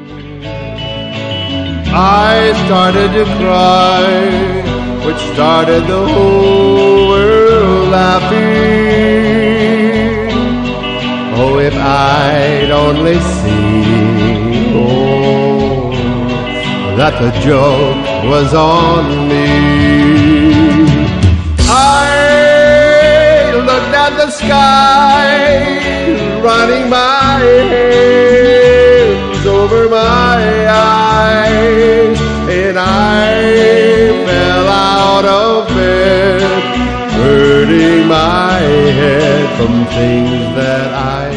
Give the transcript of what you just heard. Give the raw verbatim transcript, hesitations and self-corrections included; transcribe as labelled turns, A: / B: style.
A: I started to cry, which started the whole world laughing. Oh, if I'd only seen, oh, that the joke was on me. I looked at the sky, running my hands over my eyes, and I fell out of bed, hurting my head from things that I